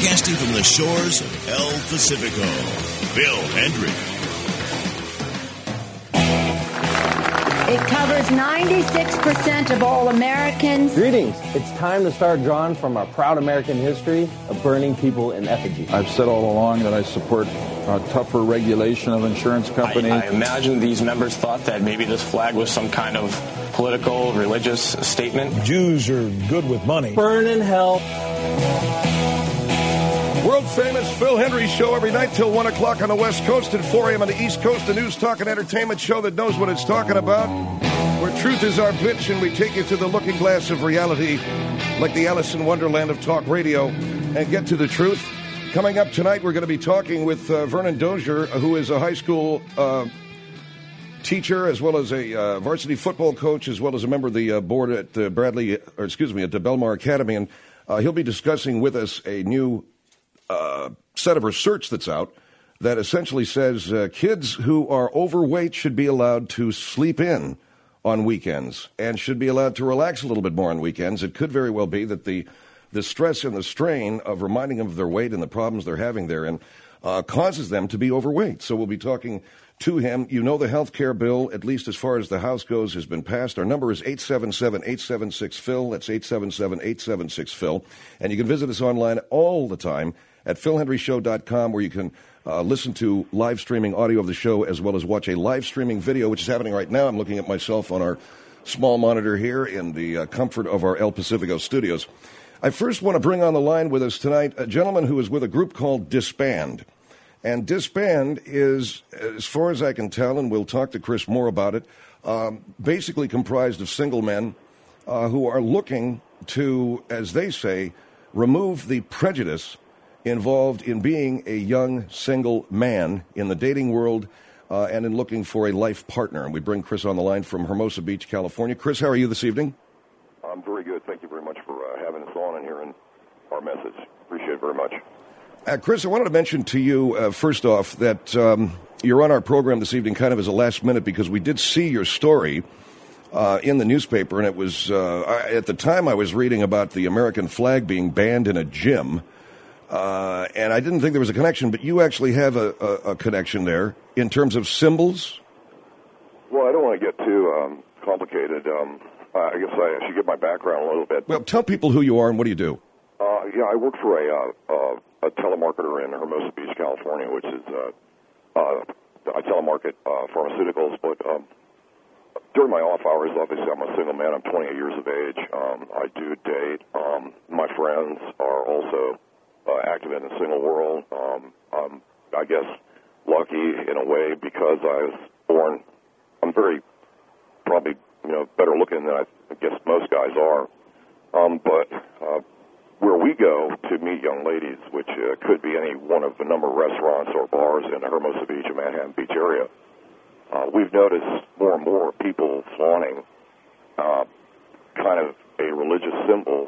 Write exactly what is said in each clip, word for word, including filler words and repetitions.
Broadcasting from the shores of El Pacifico, Phil Hendrie. It covers ninety-six percent of all Americans. Greetings. It's time to start drawing from our proud American history of burning people in effigy. I've said all along that I support uh, tougher regulation of insurance companies. I, I imagine these members thought that maybe this flag was some kind of political, religious statement. Jews are good with money. Burn in hell. World-famous Phil Hendrie Show every night till one o'clock on the West Coast and four a.m. on the East Coast, a news, talk, and entertainment show that knows what it's talking about, where truth is our bitch, and we take you to the looking glass of reality like the Alice in Wonderland of talk radio and get to the truth. Coming up tonight, we're going to be talking with uh, Vernon Dozier, who is a high school uh, teacher as well as a uh, varsity football coach, as well as a member of the uh, board at uh, Bradley, or excuse me, at the Belmar Academy, and uh, he'll be discussing with us a new Uh, set of research that's out that essentially says uh, kids who are overweight should be allowed to sleep in on weekends and should be allowed to relax a little bit more on weekends. It could very well be that the the stress and the strain of reminding them of their weight and the problems they're having therein uh, causes them to be overweight. So we'll be talking to him. You know the health care bill, at least as far as the House goes, has been passed. Our number is eight seven seven, eight seven six, Phil. That's eight seven seven, eight seven six, Phil. And you can visit us online all the time at phil hendrie show dot com, where you can uh, listen to live streaming audio of the show as well as watch a live streaming video, which is happening right now. I'm looking at myself on our small monitor here in the uh, comfort of our El Pacifico studios. I first want to bring on the line with us tonight a gentleman who is with a group called Disband. And Disband is, as far as I can tell, and we'll talk to Chris more about it, um, basically comprised of single men uh, who are looking to, as they say, remove the prejudice involved in being a young single man in the dating world uh, and in looking for a life partner. And we bring Chris on the line from Hermosa Beach, California. Chris, how are you this evening? I'm very good. Thank you very much for uh, having us on and hearing our message. Appreciate it very much. Uh, Chris, I wanted to mention to you, uh, first off, that um, you're on our program this evening kind of as a last minute because we did see your story uh, in the newspaper, and it was, uh, I, at the time I was reading about the American flag being banned in a gym. Uh, and I didn't think there was a connection, but you actually have a, a, a connection there in terms of symbols. Well, I don't want to get too um, complicated. Um, I guess I should give my background a little bit. Well, tell people who you are and what do you do. Uh, yeah, I work for a, uh, uh, a telemarketer in Hermosa Beach, California, which is uh, uh, I telemarket uh, pharmaceuticals. But um, during my off hours, obviously, I'm a single man. I'm twenty-eight years of age. Um, I do date. Um, my friends are also Uh, active in the single world. Um, um, I guess lucky in a way because I was born. I'm very probably you know better looking than I guess most guys are. Um, but uh, where we go to meet young ladies, which uh, could be any one of a number of restaurants or bars in the Hermosa Beach and Manhattan Beach area, uh, we've noticed more and more people flaunting uh, kind of a religious symbol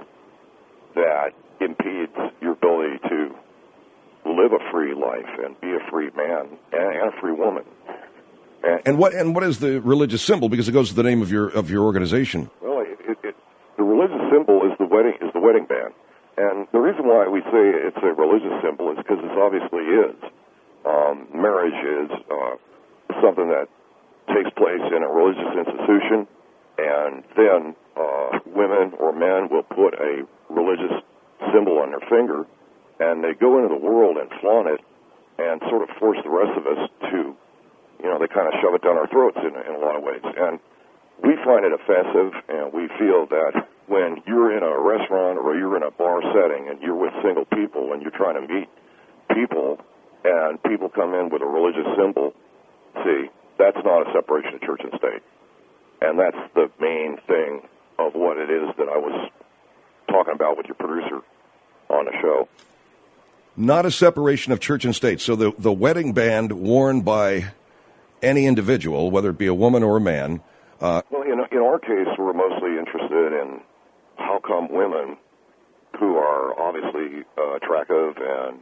that impedes your ability to live a free life and be a free man and, and a free woman. And, and what and what is the religious symbol? Because it goes to the name of your of your organization. Well, it, it, it, the religious symbol is the wedding is the wedding band, and the reason why we say it's a religious symbol is because it obviously is. Um, marriage is uh, something that takes place in a religious institution, and then uh, women or men will put a religious symbol on their finger, and they go into the world and flaunt it and sort of force the rest of us to, you know, they kind of shove it down our throats in, in a lot of ways. And we find it offensive, and we feel that when you're in a restaurant or you're in a bar setting and you're with single people and you're trying to meet people and people come in with a religious symbol, see, that's not a separation of church and state. And that's the main thing of what it is that I was talking about with your producer on the show. Not a separation of church and state. So the, the wedding band worn by any individual, whether it be a woman or a man. Uh, well, in, in our case, we're mostly interested in how come women who are obviously uh, attractive and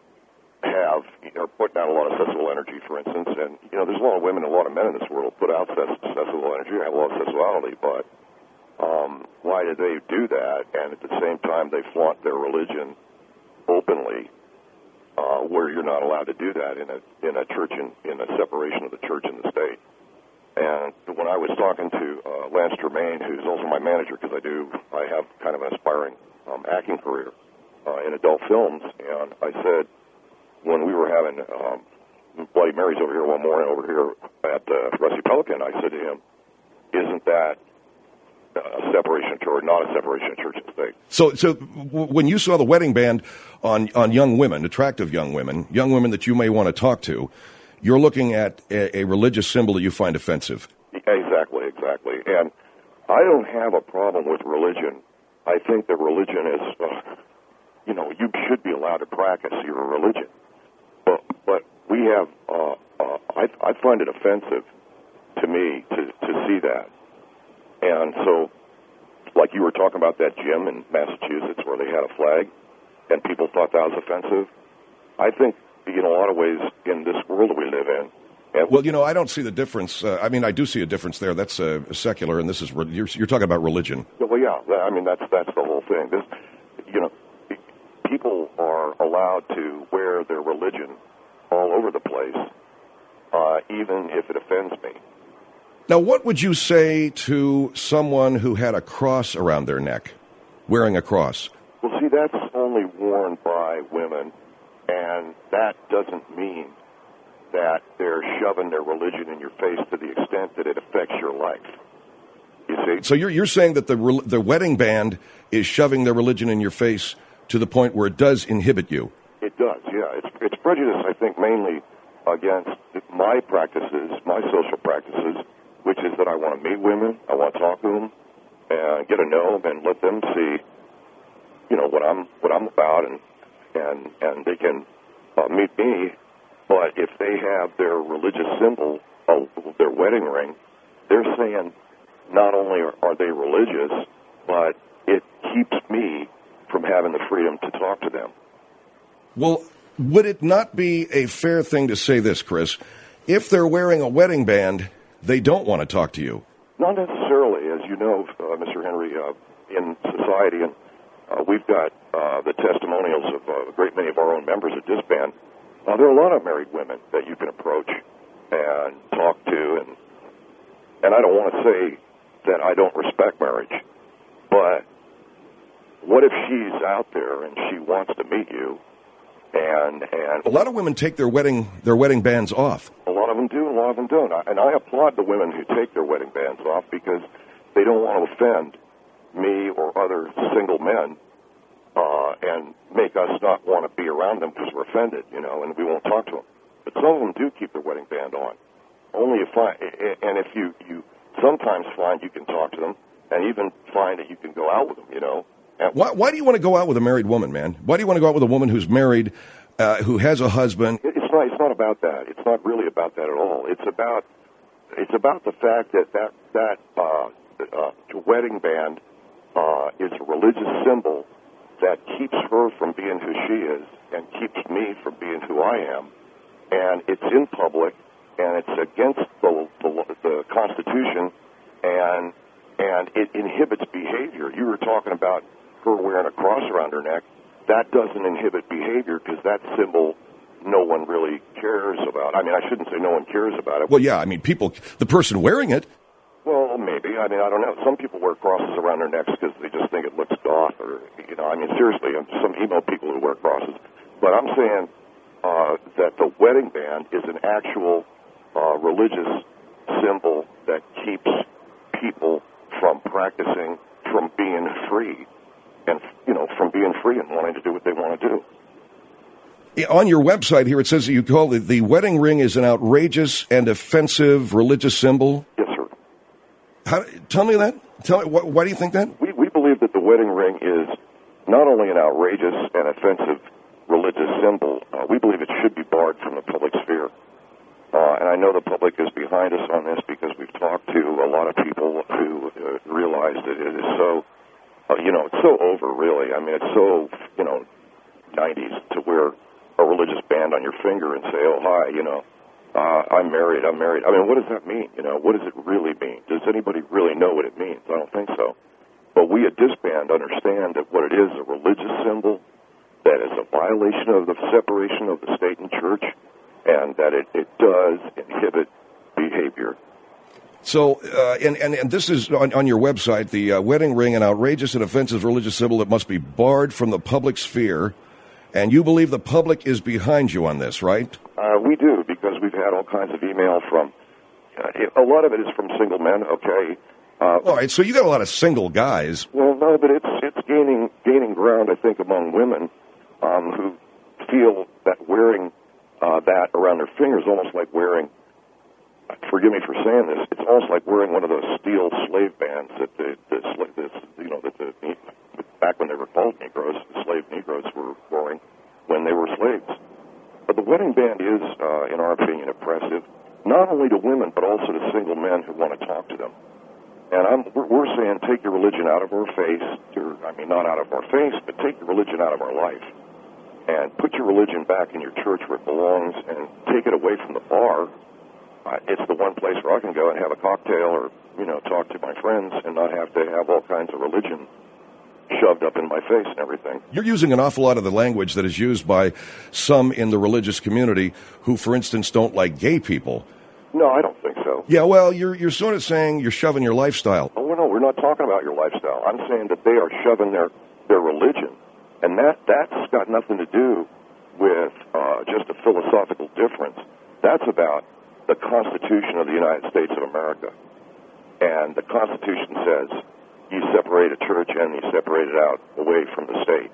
have, you know, putting out a lot of sexual energy, for instance, and, you know, there's a lot of women and a lot of men in this world who put out sexual energy and have a lot of sexuality, but Um, why do they do that? And at the same time, they flaunt their religion openly, uh, where you're not allowed to do that in a in a church in, in a separation of the church and the state. And when I was talking to uh, Lance Germain, who's also my manager, because I do I have kind of an aspiring um, acting career uh, in adult films, and I said when we were having um, Bloody Marys over here one morning over here at uh, Rusty Pelican, I said to him, "Isn't that a separation of church, not a separation of church and state?" So, so w- when you saw the wedding band on, on young women, attractive young women, young women that you may want to talk to, you're looking at a, a religious symbol that you find offensive. Exactly, exactly. And I don't have a problem with religion. I think that religion is, uh, you know, you should be allowed to practice your religion. But, but we have, uh, uh, I, I find it offensive to me to, to see that. And so, like you were talking about that gym in Massachusetts where they had a flag and people thought that was offensive, I think, in a lot of ways, in this world that we live in. And well, you know, I don't see the difference. Uh, I mean, I do see a difference there. That's uh, secular, and this is, re- you're, you're talking about religion. Well, yeah, I mean, that's that's the whole thing. This, you know, people are allowed to wear their religion all over the place, uh, even if it offends me. Now, what would you say to someone who had a cross around their neck, wearing a cross? Well, see, that's only worn by women, and that doesn't mean that they're shoving their religion in your face to the extent that it affects your life. You see? So you're you're saying that the re- the wedding band is shoving their religion in your face to the point where it does inhibit you? It does, yeah. It's, it's prejudice, I think, mainly against my practices, my social practices, which is that I want to meet women, I want to talk to them, and get to know them, and let them see, you know, what I'm what I'm about, and and and they can uh, meet me. But if they have their religious symbol, uh, their wedding ring, they're saying not only are, are they religious, but it keeps me from having the freedom to talk to them. Well, would it not be a fair thing to say this, Chris? If they're wearing a wedding band, they don't want to talk to you. Not necessarily. As you know, uh, Mister Henry, uh, in society, and uh, we've got uh, the testimonials of uh, a great many of our own members at Disband. Uh, there are a lot of married women that you can approach and talk to, and and I don't want to say that I don't respect marriage, but what if she's out there and she wants to meet you, and and a lot of women take their wedding their wedding bands off. A lot of them do, a lot of them don't. And I applaud the women who take their wedding bands off because they don't want to offend me or other single men uh, and make us not want to be around them because we're offended, you know, and we won't talk to them. But some of them do keep their wedding band on. Only if I, and if you, you sometimes find you can talk to them and even find that you can go out with them, you know. And why, why do you want to go out with a married woman, man? Why do you want to go out with a woman who's married, uh, who has a husband? It's not. It's not about that. It's not really about that at all. It's about. It's about the fact that that that uh, uh, wedding band uh, is a religious symbol that keeps her from being who she is and keeps me from being who I am, and it's in public and it's against the the, the Constitution, and and it inhibits behavior. You were talking about her wearing a cross around her neck. That doesn't inhibit behavior because that symbol no one really cares about. I mean, I shouldn't say no one cares about it. Well, yeah, I mean, people, the person wearing it. Well, maybe. I mean, I don't know. Some people wear crosses around their necks because they just think it looks goth or, you know, I mean, seriously, some emo people who wear crosses. But I'm saying uh, that the wedding band is an actual uh, religious symbol that keeps people from practicing, from being free, and, you know, from being free and wanting to do what they want to do. On your website here, it says that you call it the wedding ring is an outrageous and offensive religious symbol. Yes, sir. How, tell me that. Tell me, wh- why do you think that? We, we believe that the wedding ring is not only an outrageous and offensive religious symbol, uh, we believe it should be barred from the public sphere. Uh, and I know the public is behind us on this because we've talked to a lot of people who uh, realize that it is so, uh, you know, it's so over, really. I mean, it's so, you know, nineties to wear a religious band on your finger and say, oh, hi, you know, uh, I'm married, I'm married. I mean, what does that mean? You know, what does it really mean? Does anybody really know what it means? I don't think so. But we at Disband understand that what it is, a religious symbol that is a of the separation of the state and church, and that it, it does inhibit behavior. So, uh, and, and, and this is on, on your website, the uh, wedding ring, an outrageous and offensive religious symbol that must be barred from the public sphere. And you believe the public is behind you on this, right? Uh, we do, because we've had all kinds of email from, uh, a lot of it is from single men, okay. Uh, all right, so you got a lot of single guys. Well, no, but it's it's gaining gaining ground, I think, among women um, who feel that wearing uh, that around their fingers is almost like wearing, forgive me for saying this, it's almost like wearing one of those steel slave bands that the, the, the you know, that the, back when they were called Negroes, the slave Negroes were wearing when they were slaves. But the wedding band is, uh, in our opinion, oppressive, not only to women, but also to single men who want to talk to them. And I'm, we're, we're saying take your religion out of our face, your, I mean, not out of our face, but take your religion out of our life. And put your religion back in your church where it belongs, and take it away from the bar. Uh, it's the one place where I can go and have a cocktail or, you know, talk to my friends and not have to have all kinds of religion shoved up in my face and everything. You're using an awful lot of the language that is used by some in the religious community who, for instance, don't like gay people. No, I don't think so. Yeah, well, you're you're sort of saying you're shoving your lifestyle. Oh, no, we're not talking about your lifestyle. I'm saying that they are shoving their, their religion. And that, that's got nothing to do with uh, just a philosophical difference. That's about the Constitution of the United States of America. And the Constitution says you separate a church and you separate it out away from the state.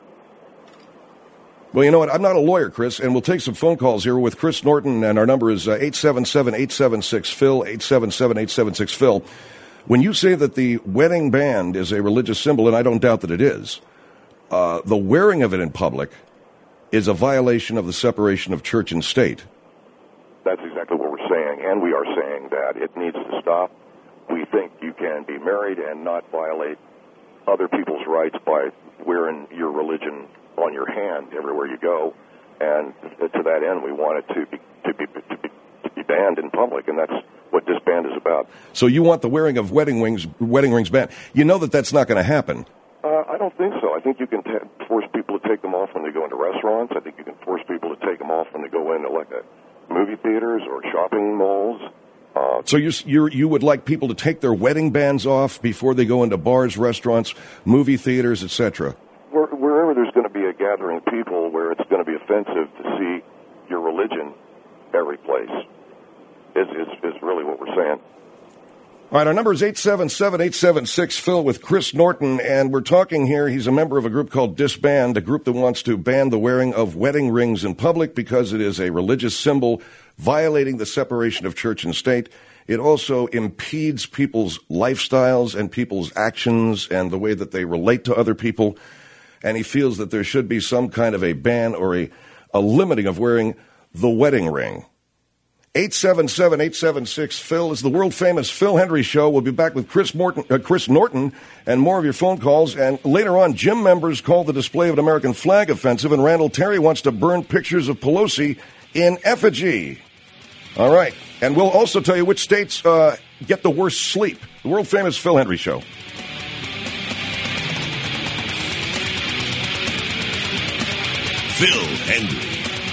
Well, you know what? I'm not a lawyer, Chris, and we'll take some phone calls here with Chris Norton, and our number is uh, eight seven seven, eight seven six, Phil, eight seven seven, eight seven six, Phil. When you say that the wedding band is a religious symbol, and I don't doubt that it is, uh, the wearing of it in public is a violation of the separation of church and state. That's exactly what we're saying, and we are saying that it needs to stop. We think you can be married and not violate other people's rights by wearing your religion on your hand everywhere you go, and to that end, we want it to be to be to be, to be banned in public, and that's what this band is about. So you want the wearing of wedding rings, wedding rings banned? You know that that's not going to happen. Uh, I don't think so. I think you can t- force people to take them off when they go into restaurants. I think you can force people to take them off when they go into like a movie theaters or shopping malls. Uh, so you you you would like people to take their wedding bands off before they go into bars, restaurants, movie theaters, et cetera? Where, wherever there's going to be a gathering of people where it's going to be offensive to see your religion every place is, is, is really what we're saying. All right, our number is eight seven seven, eight seven six, Phil with Chris Norton, and we're talking here, he's a member of a group called Disband, a group that wants to ban the wearing of wedding rings in public because it is a religious symbol violating the separation of church and state. It also impedes people's lifestyles and people's actions and the way that they relate to other people, and he feels that there should be some kind of a ban or a, a limiting of wearing the wedding ring. eight seven seven, eight seven six, Phil is the world-famous Phil Hendrie Show. We'll be back with Chris, Morton, uh, Chris Norton and more of your phone calls. And later on, gym members called the display of an American flag offensive, and Randall Terry wants to burn pictures of Pelosi in effigy. All right. And we'll also tell you which states uh, get the worst sleep. The world-famous Phil Hendrie Show. Phil Hendrie.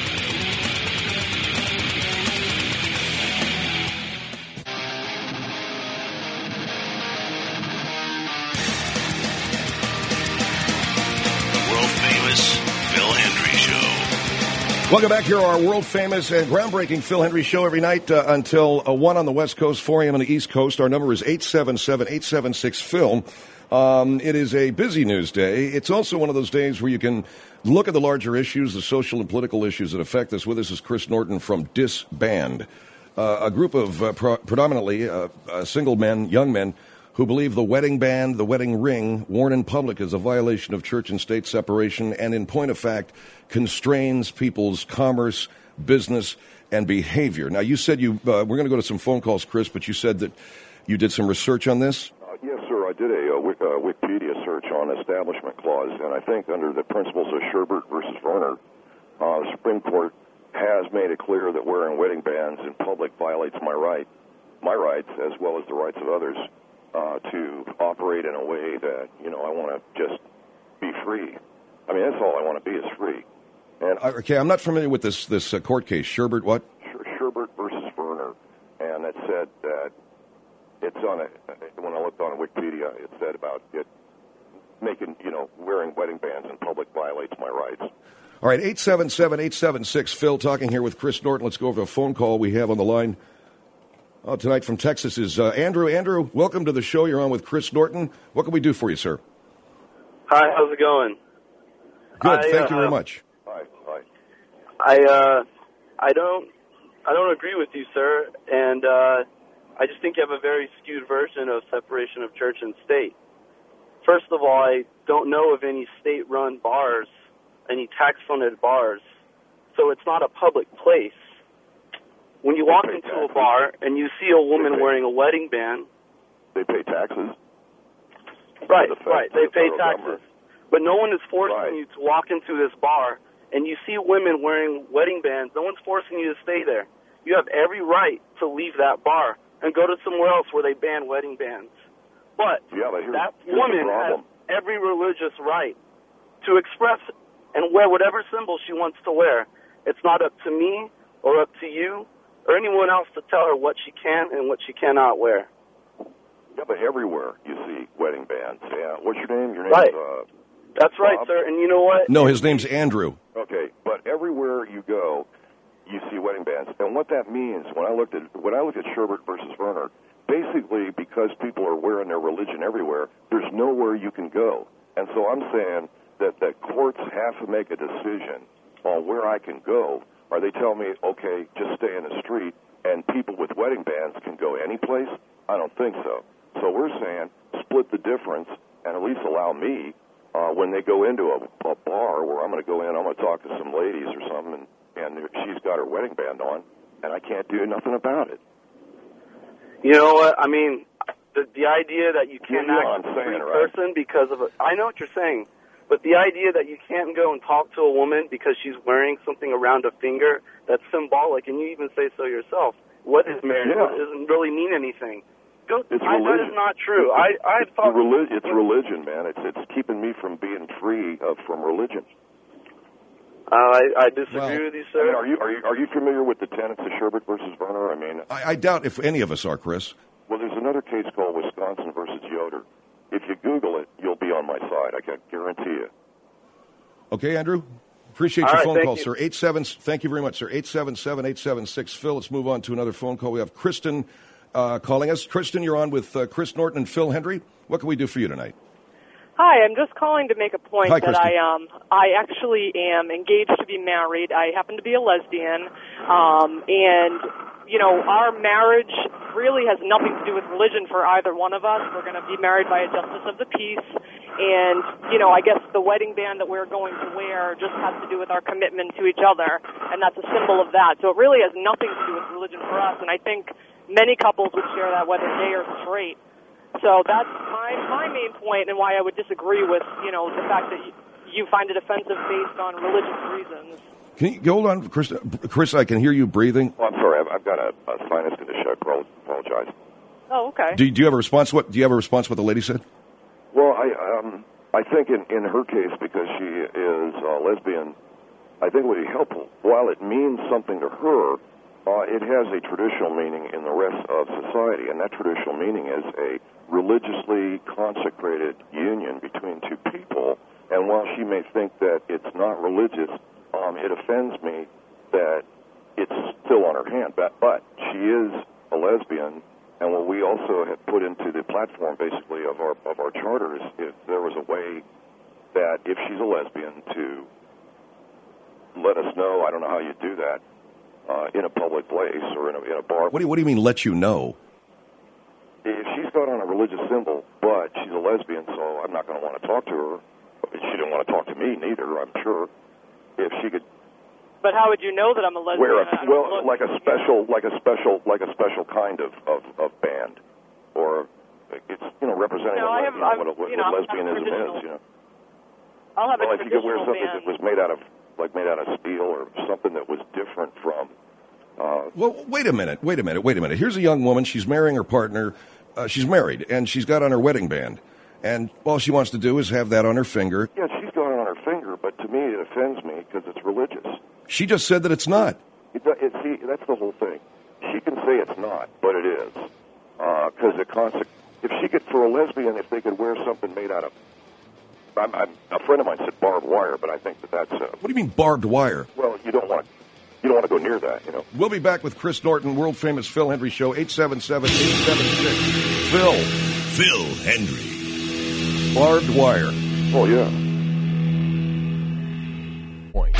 Welcome back here to our world-famous and groundbreaking Phil Hendrie Show every night uh, until uh, one on the West Coast, four a.m. on the East Coast. Our number is eight seven seven, eight seven six, Phil. Um, it is a busy news day. It's also one of those days where you can look at the larger issues, the social and political issues that affect us. With us is Chris Norton from Disband, uh, a group of uh, pro- predominantly uh, uh, single men, young men, who believe the wedding band, the wedding ring, worn in public is a violation of church and state separation and, in point of fact, constrains people's commerce, business, and behavior. Now, you said you, uh, we're going to go to some phone calls, Chris, but you said that you did some research on this? Uh, yes, sir. I did a, a, a Wikipedia search on Establishment Clause, and I think under the principles of Sherbert versus Werner, uh, the Supreme Court has made it clear that wearing wedding bands in public violates my right, my rights, as well as the rights of others. Uh, to operate in a way that, you know, I want to just be free. I mean, that's all I want to be is free. And I, okay, I'm not familiar with this this uh, court case. Sherbert, what? Sherbert versus Verner, and it said that it's on a. When I looked on Wikipedia, it said about it making, you know, wearing wedding bands in public violates my rights. All right, eight seven seven, eight seven six, Phil, talking here with Chris Norton. Let's go over the phone call we have on the line uh, tonight from Texas is uh, Andrew. Andrew, welcome to the show. You're on with Chris Norton. What can we do for you, sir? Hi, how's it going? Good, I, thank uh, you very much. Hi, hi. I uh, I don't I don't agree with you, sir, and uh, I just think you have a very skewed version of separation of church and state. First of all, I don't know of any state-run bars, any tax-funded bars, so it's not a public place. When you walk into taxes. a bar and you see a woman pay, wearing a wedding band, they pay taxes. Right, the right, they the pay taxes. Government. But no one is forcing right. you to walk into this bar and you see women wearing wedding bands. No one's forcing you to stay there. You have every right to leave that bar and go to somewhere else where they ban wedding bands. But, yeah, but here's, that here's woman has every religious right to express and wear whatever symbol she wants to wear. It's not up to me or up to you or anyone else to tell her what she can and what she cannot wear. Yeah, but everywhere you see wedding bands. Yeah. What's your name? Your name right. is uh, That's right, Bob? sir. And you know what? No, his name's Andrew. Okay, but everywhere you go, you see wedding bands. And what that means, when I looked at when I looked at Sherbert versus Verner, basically because people are wearing their religion everywhere, there's nowhere you can go. And so I'm saying that the courts have to make a decision on where I can go. Or they tell me, okay, just stay in the street, and people with wedding bands can go any place? I don't think so. So we're saying split the difference and at least allow me, uh, when they go into a, a bar where I'm going to go in, I'm going to talk to some ladies or something, and, and she's got her wedding band on, and I can't do nothing about it. You know what? I mean, the the idea that you can't you know act what I'm as a free saying, right? person because of a... I know what you're saying, but the idea that you can't go and talk to a woman because she's wearing something around a finger that's symbolic, and you even say so yourself, what is marriage? Yeah. It doesn't really mean anything. Go, It's I, religion. that is not true. I, I it's, thought... relig- it's religion, man. It's it's keeping me from being free of, from religion. Uh, I, I disagree Well, with you, I sir. mean, are you are you are you familiar with the tenets of Sherbert versus Verner? I mean, I, I doubt if any of us are, Chris. well, there's another case called Wisconsin versus Yoder. If you Google it, you'll be on my side. I can guarantee you. Okay, Andrew? Appreciate All your right, phone thank call, you. sir. Eight seven. Thank you very much, sir. eight seven seven, eight seven six, Phil. Let's move on to another phone call. We have Kristen uh, calling us. Kristen, you're on with uh, Chris Norton and Phil Hendry. What can we do for you tonight? Hi, I'm just calling to make a point Hi, that Kristen. I um I actually am engaged to be married. I happen to be a lesbian, um, and you know our marriage really has nothing to do with religion for either one of us. We're going to be married by a justice of the peace, and you know I guess the wedding band that we're going to wear just has to do with our commitment to each other, and that's a symbol of that. So it really has nothing to do with religion for us, and I think many couples would share that, whether gay or straight. So that's my my main point, and why I would disagree with you know the fact that you, you find it offensive based on religious reasons. Can you hold on, Chris? Chris, I can hear you breathing. Oh, I'm sorry. I've, I've got a, a sinus condition. I pro- apologize. Oh, okay. Do, do you have a response? What do you have a response? What the lady said? Well, I um I think in in her case, because she is a lesbian, I think it would be helpful. While it means something to her, uh, it has a traditional meaning in the rest of society, and that traditional meaning is a religiously consecrated union between two people. And while she may think that it's not religious, um, it offends me that it's still on her hand. But, but she is a lesbian, and what we also have put into the platform, basically, of our of our charter is if there was a way that if she's a lesbian to let us know. I don't know how you do that uh, in a public place or in a, in a bar. What do you, what do you mean? Let you know? If she's got on a religious symbol, but she's a lesbian, so I'm not going to want to talk to her. She didn't want to talk to me, neither, I'm sure. If she could But how would you know that I'm a lesbian? wear a, I don't well, look- like a special, like a special, like a special kind of, of, of band, or it's you know representing No, what, I have- you know, I'm- what, a, what you know, I'm lesbianism traditional. is. You know, I'll have well, a if you could wear traditional something band. that was made out of like made out of steel or something that was different from. Uh, Well, wait a minute. Wait a minute. Wait a minute. Here's a young woman. She's marrying her partner. Uh, she's married, and she's got on her wedding band. And all she wants to do is have that on her finger. Yeah, she's got it on her her finger, but to me it offends me because it's religious. She just said that it's not. It, it, see, that's the whole thing. She can say it's not, but it is. Because uh, it conse- if she could, for a lesbian, if they could wear something made out of, I'm, I'm, a friend of mine said barbed wire, but I think that that's. Uh, what do you mean barbed wire? Well, you don't want to. You don't want to go near that, you know. We'll be back with Chris Norton, world famous Phil Hendry Show, eight seven seven, eight seven six, Phil. Phil Hendry. Barbed wire. Oh, yeah. Point.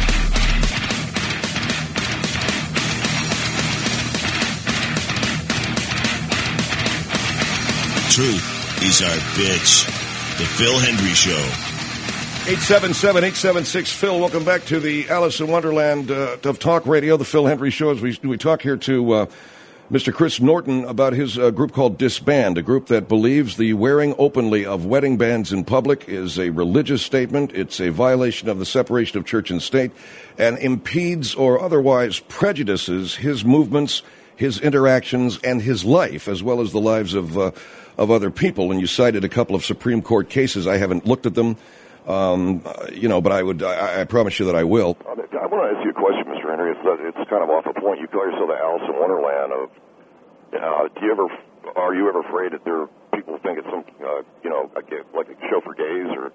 Truth is our bitch. The Phil Hendry Show. eight seven seven, eight seven six, Phil. Welcome back to the Alice in Wonderland uh, of Talk Radio, the Phil Hendry Show. As we, we talk here to uh, Mister Chris Norton about his uh, group called Disband, a group that believes the wearing openly of wedding bands in public is a religious statement. It's a violation of the separation of church and state and impedes or otherwise prejudices his movements, his interactions, and his life, as well as the lives of, uh, of other people. And you cited a couple of Supreme Court cases. I haven't looked at them. Um, you know, but I would, I, I promise you that I will. I want to ask you a question, Mister Henry. It's, uh, it's kind of off the point. You call yourself the Alice in Wonderland of, uh, do you ever, are you ever afraid that there are people who think it's some, uh, you know, like a, like a show for gays or?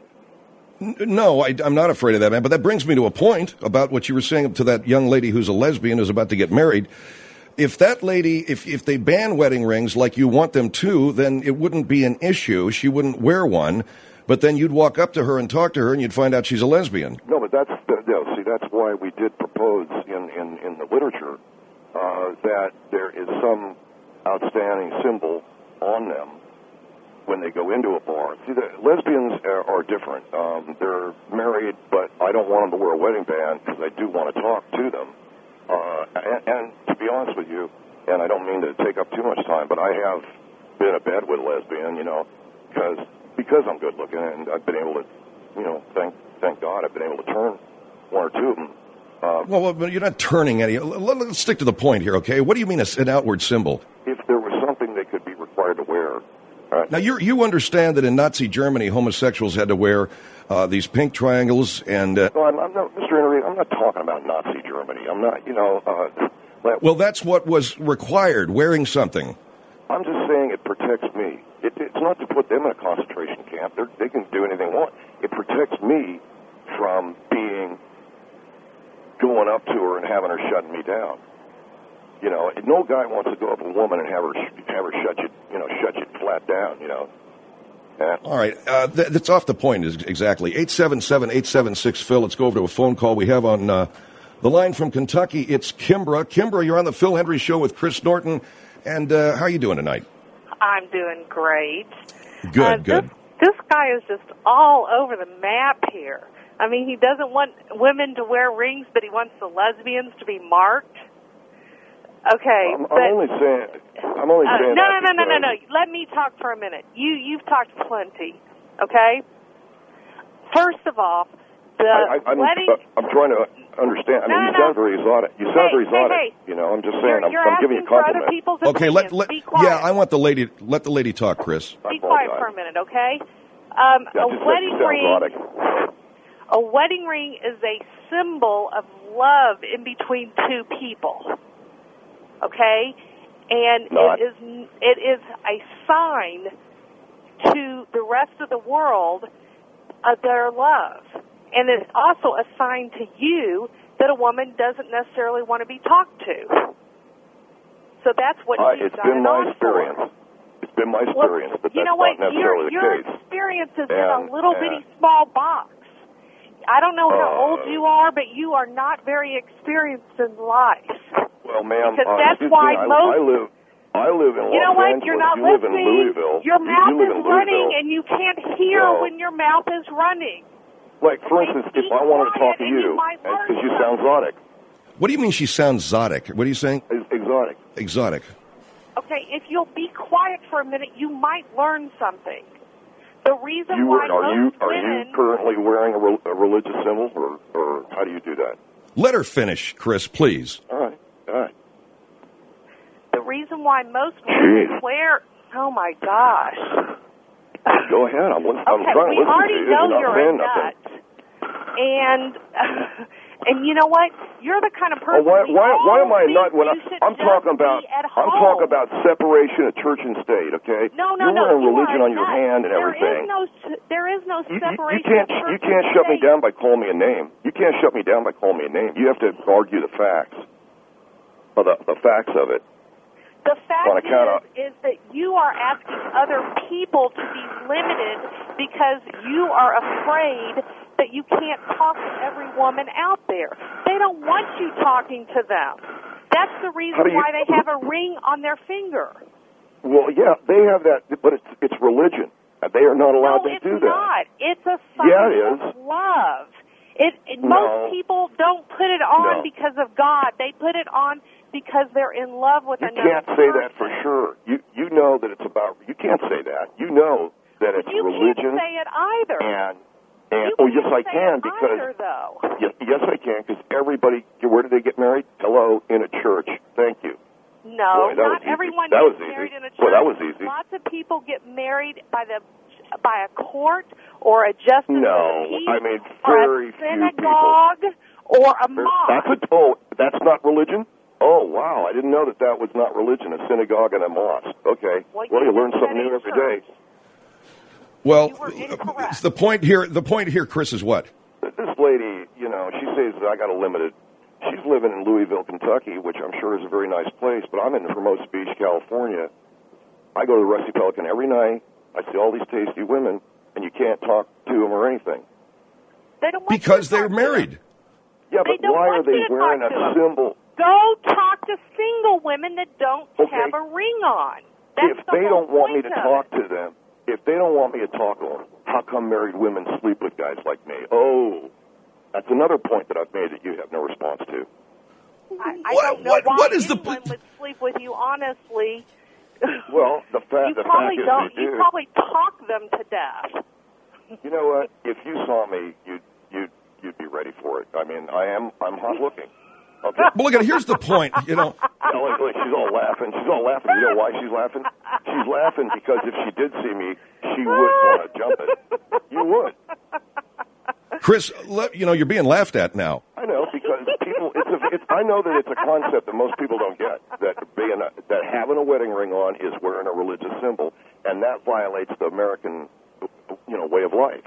No, I, I'm not afraid of that, man. But that brings me to a point about what you were saying to that young lady who's a lesbian who's about to get married. If that lady, if, if they ban wedding rings like you want them to, then it wouldn't be an issue. She wouldn't wear one. But then you'd walk up to her and talk to her, and you'd find out she's a lesbian. No, but that's the, no, see, that's why we did propose in, in, in the literature uh, that there is some outstanding symbol on them when they go into a bar. See, the lesbians are, are different. Um, they're married, but I don't want them to wear a wedding band because I do want to talk to them. Uh, and, and to be honest with you, and I don't mean to take up too much time, but I have been in bed with a lesbian, you know, because... Because I'm good looking, and I've been able to, you know, thank thank God, I've been able to turn one or two of them. Uh, well, well, you're not turning any. Let's stick to the point here, okay? What do you mean an outward symbol? If there was something they could be required to wear. Right? Now, you you understand that in Nazi Germany, homosexuals had to wear uh, these pink triangles and. Uh, no, I'm, I'm not, Mister Henry, I'm not talking about Nazi Germany. I'm not, you know. Uh, that, well, that's what was required, wearing something. I'm just saying it protects me. It, it's not to put them in a concentration camp. They're, they can do anything they want. It protects me from being, going up to her and having her shutting me down. You know, no guy wants to go up to a woman and have her have her shut you, you know, shut you flat down. You know. Yeah. All right, uh, th- that's off the point. Is exactly eight seven seven, eight seven six, Phil. Let's go over to a phone call we have on uh, the line from Kentucky. It's Kimbra. Kimbra, you're on the Phil Hendry Show with Chris Norton. And uh, how are you doing tonight? I'm doing great. Good, uh, good. This, this guy is just all over the map here. I mean, he doesn't want women to wear rings, but he wants the lesbians to be marked. Okay, I'm, but, I'm only saying. I'm only uh, saying. No, that no, no, no, no, because- no. Let me talk for a minute. You, you've talked plenty. Okay. First of all, the I, I, I'm, wedding. I'm trying to understand. I mean, No, you no. sound very exotic. You sound Hey, very hey, exotic. hey. You know, I'm just saying. You're, I'm, you're I'm giving you a asking for other compliment. people's Okay, let, opinions. let Be quiet. yeah, I want the lady. Let the lady talk, Chris. Be quiet for a minute, okay? Um, Yeah, a just wedding sound ring. exotic. A wedding ring is a symbol of love in between two people. Okay, and Not. it is it is a sign to the rest of the world of their love, and it's also a sign to you that a woman doesn't necessarily want to be talked to. So that's what Uh, he's it's got been it my on experience. for. It's been my Well, experience, but you that's know what? not necessarily your, the your case. experience is And- in a little and- bitty small box. I don't know how Uh, old you are, but you are not very experienced in life. Well, ma'am, Because uh, that's excuse why me, I, most- I live. I live in You know Los what? Angeles. You're not you live listening. in Louisville. Your You- mouth you live is in running, Louisville. and you can't hear No. when your mouth is running. Like, for instance, if I wanted to talk to and you you, might learn because you sound exotic. What do you mean she sounds exotic? What are you saying? Ex- Exotic. Exotic. Okay, if you'll be quiet for a minute, you might learn something. The reason You why are you most are women... you currently wearing a, re- a religious symbol, or, or how do you do that? Let her finish, Chris, please. All right, all right. The reason why most women Jeez. wear... Oh, my gosh. Go ahead. I'm, I'm Okay, trying we to listen already to you. know You're not you're a saying nut. nothing. and and you know what? You're the kind of person. Oh, why, we why, all why am I think not? When I, you should I'm just talking about, be at I'm home. talking about separation of church and state. Okay, No, no, you're no. wearing you religion are on your not. hand and there everything. Is no, there is no You, you, separation. you can't, of church you can't and shut me state. down by calling me a name. You can't shut me down by calling me a name. You have to argue the facts, or the, the facts of it. The fact On account of- is, is that you are asking other people to be limited because you are afraid that you can't talk to every woman out there. They don't want you talking to them. That's the reason How do you- why they have a ring on their finger. Well, yeah, they have that, but it's it's religion. They are not allowed no, to it's do that. not. It's a sign Yeah, it is. of love. It, it, No. Most people don't put it on No. because of God. They put it on because they're in love with You another can't say person. that for sure. You you know that it's about. You can't say that. You know that it's You religion. can't say it either. And and You oh yes can't I say can it because either, though. yes, yes I can because everybody. Where did they get married? Hello, in a church. Thank you. No, Boy, that was not easy. everyone That gets was easy. married in a church. Boy, that was easy. Lots of people get married by the by a court or a justice No, of the peace I mean or very a few synagogue or a people. mosque. That's a oh, that's not religion. Oh wow, I didn't know that that was not religion. A synagogue and a mosque. Okay, Well, well you you learn just something said new a every church. day. Well, You were incorrect. the point here, the point here, Chris, is what? This lady, you know, she says that I got a limited. She's living in Louisville, Kentucky, which I'm sure is a very nice place, but I'm in Hermosa Beach, California. I go to the Rusty Pelican every night. I see all these tasty women, and you can't talk to them or anything. They don't want Because you to they're talk to them. married. Yeah, They but don't why are want they you to wearing talk a to them. symbol? Go talk to single women that don't Okay. have a ring on. That's If the they whole don't want me point to of talk it. to them, if they don't want me to talk to them, how come married women sleep with guys like me? Oh, that's another point that I've made that you have no response to. I, I What- don't know what- why what is the anyone p- would sleep with you, honestly. Well, the fact you the probably fact don't. is they You do. probably talk them to death. You know what? If you saw me, you'd you'd you'd be ready for it. I mean, I am I'm hot looking. Okay. But look at here's the point. You know, Yeah, look, look, she's all laughing. She's all laughing. You know why she's laughing? She's laughing because if she did see me, she would want to jump it. You would. Chris, let, you know you're being laughed at now. I know because people. It's a. It's, I know that it's a concept that most people don't get. That being a, that having a wedding ring on is wearing a religious symbol, and that violates the American, you know, way of life.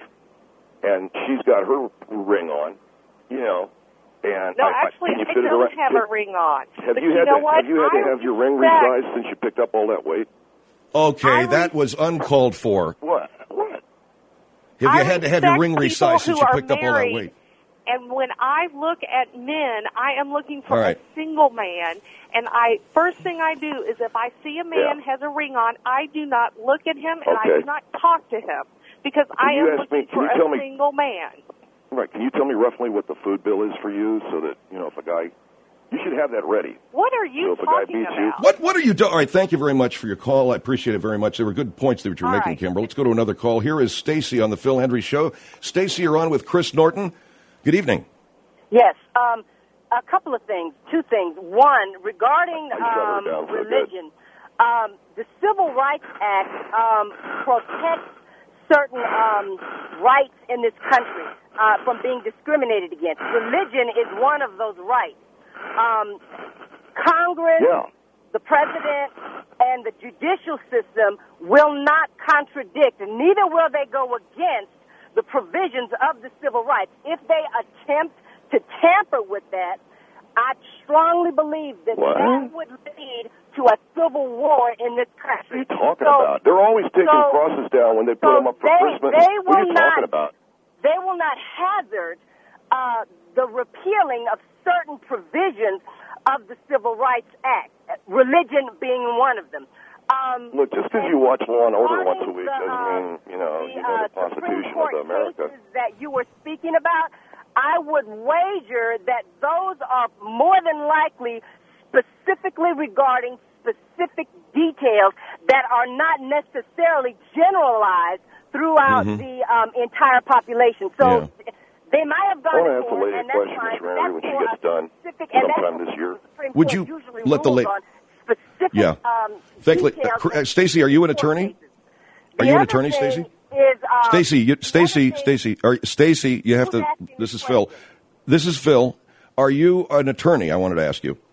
And she's got her ring on, you know. And No, I, actually, I, can you I fit it don't around- have a ring on. Have But you you had know to, what? have you had to I have your ring respect- resized since you picked up all that weight? Okay, I that was uncalled for. What? What? Have you I had to have your ring respect people resized since who you are picked up all that married, weight? And when I look at men, I am looking for All right. a single man. And I first thing I do is if I see a man Yeah. has a ring on, I do not look at him and I Okay. do not talk to him because I you am ask me- looking can you for tell a me- single man. Right. Can you tell me roughly what the food bill is for you, so that you know if a guy, you should have that ready. What are So you if a guy talking beats you, about? What What are you doing? All right, thank you very much for your call. I appreciate it very much. There were good points that you were All making, right. Kimber. Let's go to another call. Here is Stacy on the Phil Hendry Show. Stacy, you're on with Chris Norton. Good evening. Yes, um, a couple of things, two things. One, regarding I shut her um, down so good. religion, um, the Civil Rights Act um, protects certain um, rights in this country uh, from being discriminated against. Religion is one of those rights. Um, Congress, yeah. the president, and the judicial system will not contradict, and neither will they go against the provisions of the civil rights. If they attempt to tamper with that, I strongly believe that What? that would lead to a civil war in this What are country. you talking So- about? They're always taking so- crosses down when they put so them up for they- Christmas. they what are will you not- talking about? They will not hazard uh, the repealing of certain provisions of the Civil Rights Act, religion being one of them. Um, Look, just because you watch Law and Order once a regarding week the, doesn't uh, mean you know the, you know uh, the Constitution Supreme Court of America. cases that you were speaking about, I would wager that those are more than likely specifically regarding specific details that are not necessarily generalized throughout Mhm. the um, entire population. So Yeah. they might have I gone want to to ask the court, lady a and that's question, fine. Miss Randy, That's when she for gets a done specific- and that's sometime what this year. the Supreme Would Court you usually let the rules la- on specific, Yeah. um, Thankfully, details uh, in Stacy, are you an court attorney? cases. Are The you an other attorney, thing Stacy? Is uh, Stacy, you, Stacy, Stacy, or Stacy, you have to. This is Phil. This is Phil. Are you an attorney? I wanted to ask you.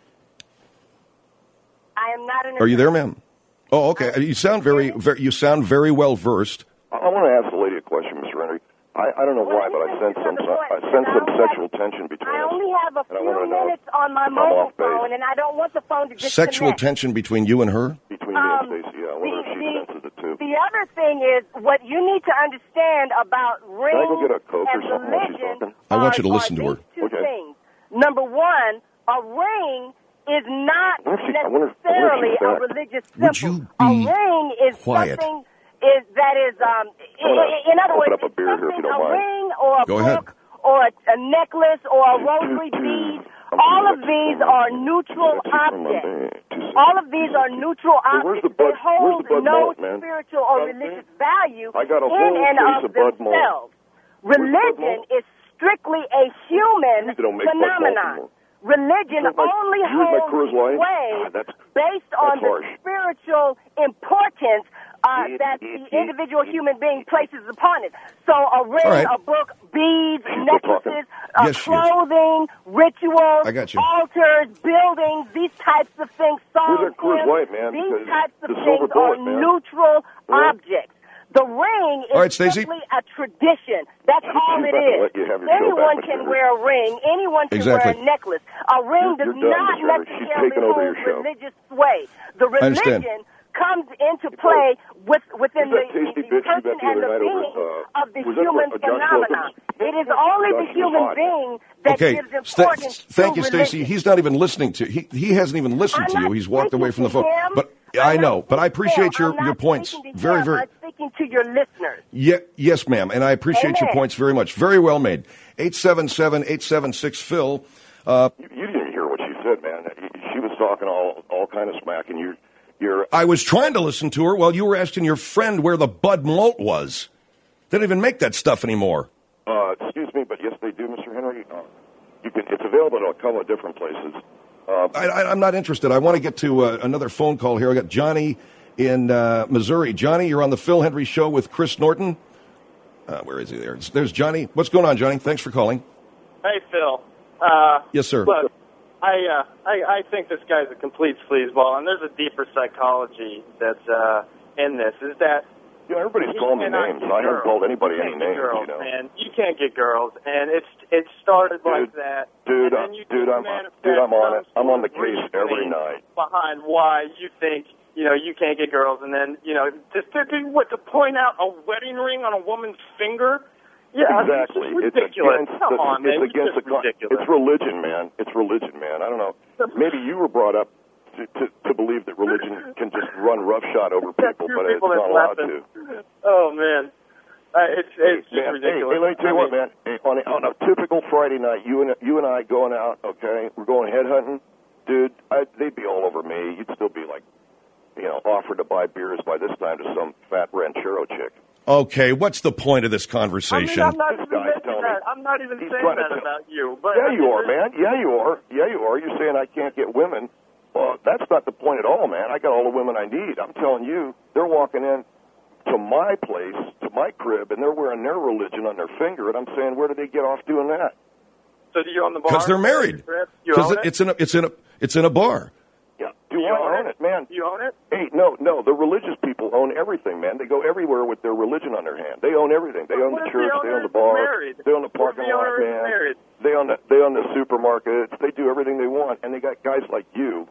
I am not an attorney. Are you there, ma'am? Oh, okay. You sound very, very you sound very well versed. I want to ask the lady a question, Mister Henry. I, I don't know why, but I sense some I sense some sexual tension between I us. only have a and I few wanna know minutes on my if I'm mobile off base. phone, and I don't want the phone to disconnect. Sexual tension between you and her? Between Um, me and Stacy, yeah. I wonder if she senses it too. The other thing is, what you need to understand about Can I rings go get a Coke or and something while she's religion talking? I want you to are- listen are to her. these two Okay. things. Number one, a ring is not I wonder if she- I wonder if- I wonder if necessarily she's a back. religious Would symbol. you A be ring is quiet? something is that is um. I'm gonna i- in other open words, up a beer here if you something- don't a mind. ring or a Go book ahead. or a, a necklace or a rosary bead. All of these are neutral objects. All of these are neutral Hey, where's objects. the Bud- They hold where's the Bud no Malt, man? spiritual or Bud religious value I got a in whole and case of of Bud Malt. themselves. Where's the Bud Religion Malt? is strictly a human They don't make Bud Malt phenomenon. anymore. Religion Here's my- only here's my holds Coors Light. sway Ah, that's- based on that's the harsh. spiritual importance uh, It- that it- the it- individual human being places upon it. So a ring, All right. a book, beads, still necklaces, uh, Yes, she is. clothing, rituals, I got you. altars, buildings, these types of things, songs, Where's that Coors hymns, Light, man? these Because types of the silver things are bullet, man. neutral Yeah. objects. The ring is All right, Stacey. simply a tradition. That's She's all it about to is. let you have your show Anyone back, can Mister wear a ring. Anyone can Exactly. wear a necklace. A ring You're- does you're done, not Mister Henry. She's necessarily taken over hold your show. religious sway. The I understand. religion comes into play with, within Who's that the, tasty the bitch you person met the and other the night over, being uh, of the was that human what, uh, Josh phenomenon. It is only the Josh was human hot. being that Okay, gives Sta- importance thank to you, Stacy. religion. He's not even listening to. He he hasn't even listened I'm to you. not He's walked speaking away from the to phone. him. But I'm I not know. But I speaking to appreciate him. your I'm your not points speaking to very him. very. I'm speaking to your listeners. Yeah, yes, ma'am, and I appreciate your Amen. points very much. Very well made. Eight seven seven eight seven six Phil. Uh, You, you didn't hear what she said, man. She was talking all all kind of smack, and you're you're. I was trying to listen to her while you were asking your friend where the Bud Malt was. They don't even make that stuff anymore. Uh, excuse me, but yes, they do, Mister Henry. Uh, you can. It's available at a couple of different places. Uh, I, I, I'm not interested. I want to get to uh, another phone call here. I got Johnny in uh, Missouri. Johnny, you're on the Phil Hendry Show with Chris Norton. Uh, where is he there? There's Johnny. What's going on, Johnny? Thanks for calling. Hey, Phil. Uh, Yes, sir. Look, I, uh, I I think this guy's a complete sleazeball, and there's a deeper psychology that's uh, in this. Is that you know, everybody's he calling me cannot names. get I haven't girls. called anybody You any can't get names. girls, You know, man. You can't get girls, and it's it started like Dude, that. dude, and I- then you dude, just I'm- manifest dude, I'm on it. some I'm on the sort of case every reasoning night. behind why you think you know you can't get girls, and then you know just to, to, what to point out a wedding ring on a woman's finger. Yeah, exactly. It's It's ridiculous. against Come the, on, man. It's against It's the. just ridiculous. It's religion, man. It's religion, man. I don't know. Maybe you were brought up to, to, to believe that religion can just run roughshod over people, but it's people not that's allowed laughing. to. Oh man, uh, it's it's just Man, hey, ridiculous. hey, let me tell you I what, mean, man. Hey, on, a, on a typical Friday night, you and you and I going out, okay? We're going head hunting, dude. I, they'd be all over me. You'd still be like, you know, offered to buy beers by this time to some fat ranchero chick. Okay, what's the point of this I mean, conversation? I'm not This even guy's making telling that. me- I'm not even He's saying trying to that tell- about you. But Yeah, I you mean, are, man. Yeah, you are. Yeah, you are. You're saying I can't get women. Well, that's not the point at all, man. I got all the women I need. I'm telling you, they're walking in to my place, to my crib, and they're wearing their religion on their finger, and I'm saying, where did they get off doing that? So do you own the bar? Because they're married. You Because own it? it's in a it's in a it's in a bar. Yeah. Do You I own own it, man? You own it? Hey, no, no. The religious people own everything, man. They go everywhere with their religion on their hand. They own everything. They own What the if church. the They owner own the is bar. married? They own the What if parking the lot, owner is man. married? They own the they own the supermarkets. They do everything they want, and they got guys like you.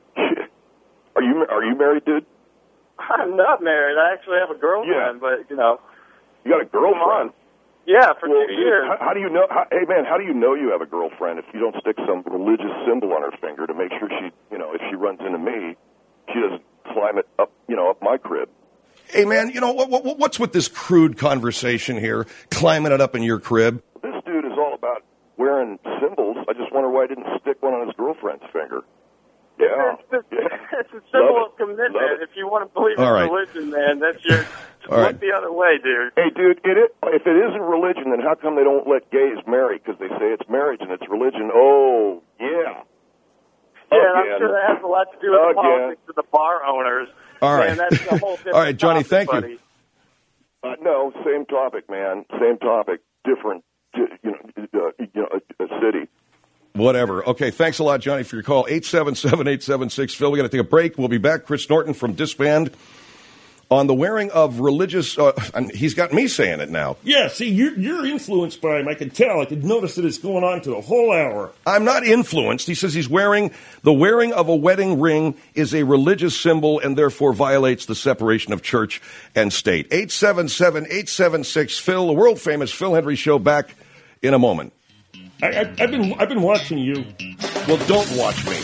Are you are you married, dude? I'm not married. I actually have a girlfriend, but you know. You got a girlfriend? Yeah, for Well, two dude, years. How, how do you know? How, hey, man, how do you know you have a girlfriend if you don't stick some religious symbol on her finger to make sure she, you know, if she runs into me, she doesn't climb it up, you know, up my crib. Hey, man, you know what, what what's with this crude conversation here, climbing it up in your crib? This dude is all about wearing symbols. I just wonder why he didn't stick one on his girlfriend's finger. Yeah. It's, yeah. it's a symbol Love of it. commitment. Love it. If you want to believe All in right. religion, man, that's your. Just All look right. the other way, dude. Hey, dude, it, it, if it isn't religion, then how come they don't let gays marry? Because they say it's marriage and it's religion. Oh, yeah. Yeah, and I'm Again. sure that has a lot to do with the Again. politics of the bar owners. All right. Man, that's a whole different All right, Johnny, topic, thank you. buddy. Uh, no, same topic, man. Same topic, different, you know, uh, you know, a, a city. Whatever. Okay, thanks a lot, Johnny, for your call. eight seven seven, eight seven six, Phil. We got to take a break. We'll be back. Chris Norton from Disband on the wearing of religious, uh, and he's got me saying it now. Yeah, see, you're, you're influenced by him. I can tell. I can notice that it's going on to the whole hour. I'm not influenced. He says he's wearing, the wearing of a wedding ring is a religious symbol and therefore violates the separation of church and state. eight seven seven, eight seven six, Phil, the world-famous Phil Hendry Show, back in a moment. I, I, I've been I've been watching you. Well, don't watch me.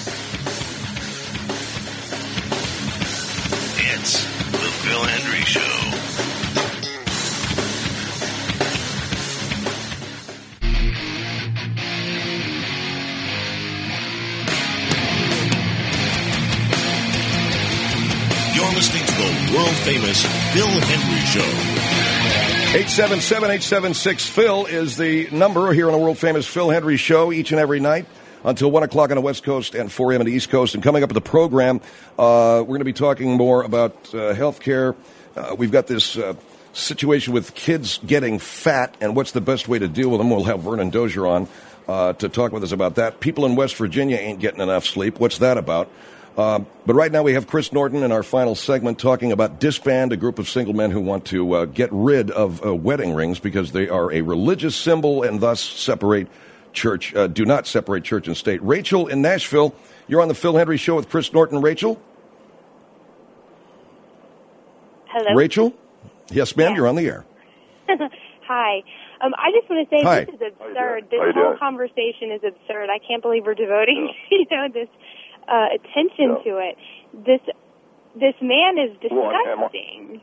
It's the Phil Hendry Show. You're listening to the world-famous Phil Hendry Show. eight seven seven, eight seven six, Phil is the number here on the world-famous Phil Hendry Show each and every night until one o'clock on the West Coast and four a.m. on the East Coast. And coming up at the program, uh, we're going to be talking more about uh, health care. Uh, we've got this uh, situation with kids getting fat and what's the best way to deal with them. We'll have Vernon Dozier on uh, to talk with us about that. People in West Virginia ain't getting enough sleep. What's that about? Uh, but right now we have Chris Norton in our final segment talking about Disband, a group of single men who want to uh, get rid of uh, wedding rings because they are a religious symbol and thus separate church, uh, do not separate church and state. Rachel in Nashville, you're on the Phil Hendry Show with Chris Norton. Rachel? Hello? Rachel? Yes, ma'am, yeah. You're on the air. Hi. Um, I just want to say Hi. this is absurd. This How you whole doing? conversation is absurd. I can't believe we're devoting, you know, this uh, attention Yeah. to it. This this man is Well, am I- disgusting.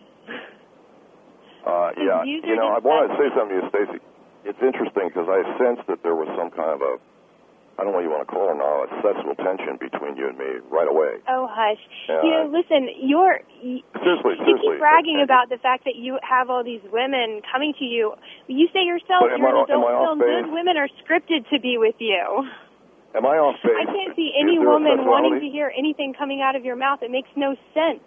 Uh, yeah, views you are know, I want to say something to you, Stacy. It's interesting because I sensed that there was some kind of a, I don't know what you want to call it now, a sexual tension between you and me right away. Oh, hush. Yeah. You know, listen, you're... You, Seriously, you seriously. keep bragging And- about the fact that you have all these women coming to you. You say yourself But am you're I- an adult am I off film. base? Those women are scripted to be with you. Am I off base? I can't see Is any there a woman wanting sexuality? to hear anything coming out of your mouth. It makes no sense.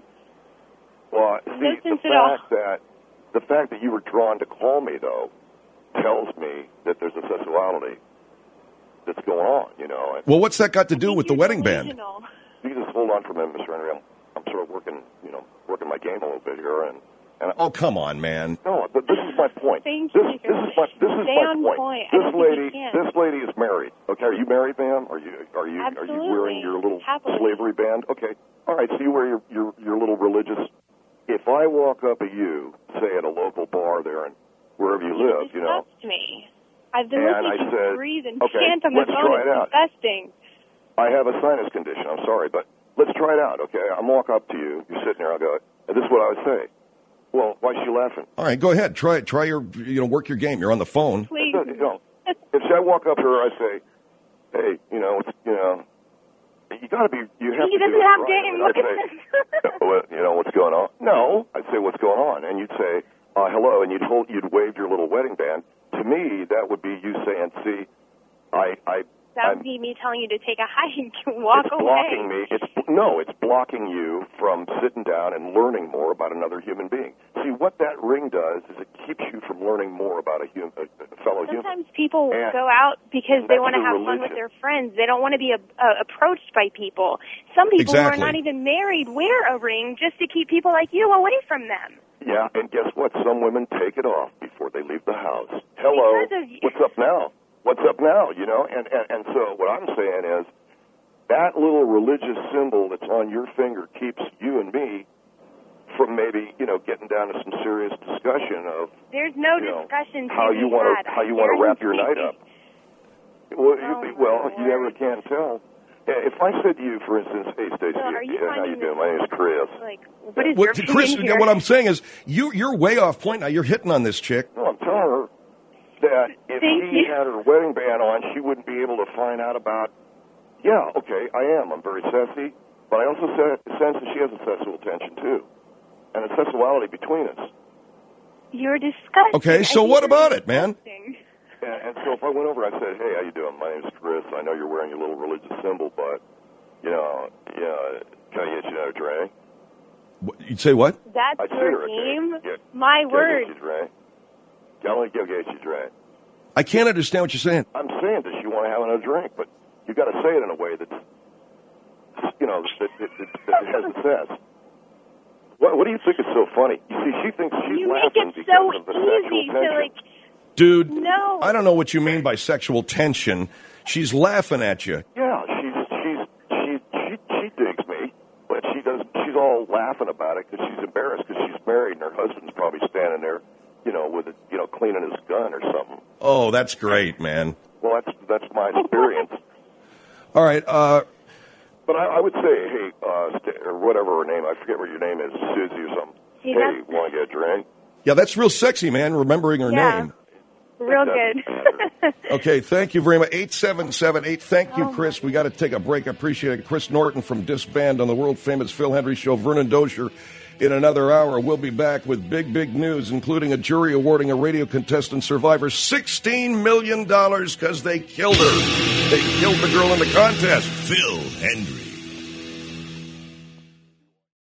Well, No see, sense the at all. fact that the fact that you were drawn to call me though tells me that there's a sexuality that's going on. You know. And Well, what's that got to do with the wedding band? Delusional. you can just hold on for a minute, Mister Henry. I'm, I'm sort of working, you know, working my game a little bit here, and and Oh, come on, man. no, but this is my point. Thank this, you. this is my this is Stay my on point. point. I This don't think lady, you can. this lady is married. Okay, are you married, ma'am? Are you are you are you Absolutely. wearing your little Happily. slavery band? Okay, all right. So you wear your your your little religious. If I walk up at you, say at a local bar there and wherever you You live, you know, disgust me. I've been And listening I to said, you breathe and okay, chant on the let's phone. try it It's out. disgusting. I have a sinus condition. I'm sorry, but let's try it out. Okay, I'm walk up to you. You're sitting there. I go, and this is what I would say. Well, why is she laughing? All right, go ahead. Try try your, you know, work your game. You're on the phone. Please. No, you know, if I walk up to her, I say, "Hey, you know, it's, you know, you got to be. You have He to do doesn't it have right." game. And Look I'd at say, this. "What- you know, what's going on? No, I'd say, what's going on? And you'd say, uh, hello, and you'd hold, you'd wave your little wedding band. To me, that would be you saying, see, I, I, That I'm, would be me telling you to take a hike and walk it's away. blocking me. It's no, it's blocking you from sitting down and learning more about another human being. See, what that ring does is it keeps you from learning more about a, hum, a fellow human. Sometimes people And go out because they that's want to the have fun with religion. their friends. They don't want to be uh, uh, approached by people. Some people Exactly. who are not even married wear a ring just to keep people like you away from them. Yeah, and guess what? Some women take it off before they leave the house. Hello, Because of- what's up now? What's up now? You know, and, and and so what I'm saying is that little religious symbol that's on your finger keeps you and me from maybe you know getting down to some serious discussion of There's no you know, discussion how to you be want had. to how I you want to wrap your guarantee. night up. Well, Oh, you, well, my you never word. can tell. Yeah, if I said to you, for instance, hey Stacy, Well, are you yeah, how you finding doing? My name is Chris. Like, what is What, your Chris, opinion you know, here? what I'm saying is you, you're way off point now. You're hitting on this chick. No, I'm telling her that if Thank she you. had her wedding band on, she wouldn't be able to find out about, yeah, okay, I am. I'm very sassy. But I also se- sense that she has a sexual tension, too. And a sexuality between us. You're disgusting. Okay, I so think what you're about it, man? disgusting. And, and so if I went over, I said, hey, how you doing? My name's Chris. I know you're wearing your little religious symbol, but, you know, you know, can I get you another drink? You'd say what? That's I'd say your her, game? yeah. My Yeah, word. yeah, she's right. Tell her, yeah, yeah, she's right. I can't understand what you're saying. I'm saying, does she want to have another drink? But you got to say it in a way that's, you know, that, that, that, that it has a sense. What, what do you think is so funny? You see, she thinks she's You make laughing it because so of the easy sexual to, tension. like, Dude, no. I don't know what you mean by sexual tension. She's laughing at you. Yeah, she's she's she she she digs me, but she does. She's all laughing about it because she's embarrassed because she's married and her husband's probably standing there, you know, with it, you know, cleaning his gun or something. Oh, that's great, man. Well, that's that's my experience. All right. Uh, but I, I would say, hey, uh, St- or whatever her name, I forget what your name is, Susie or something. See, hey, that's- want to get a drink? yeah, that's real sexy, man, remembering her Yeah. name. Real good. Okay, thank you very much. eight seven seven eight. Thank you, Chris. We got to take a break. I appreciate it. Chris Norton from Disband on the world-famous Phil Hendry Show. Vernon Dozier in another hour. We'll be back with big, big news, including a jury awarding a radio contestant survivor sixteen million dollars because they killed her. They killed the girl in the contest. Phil Hendry.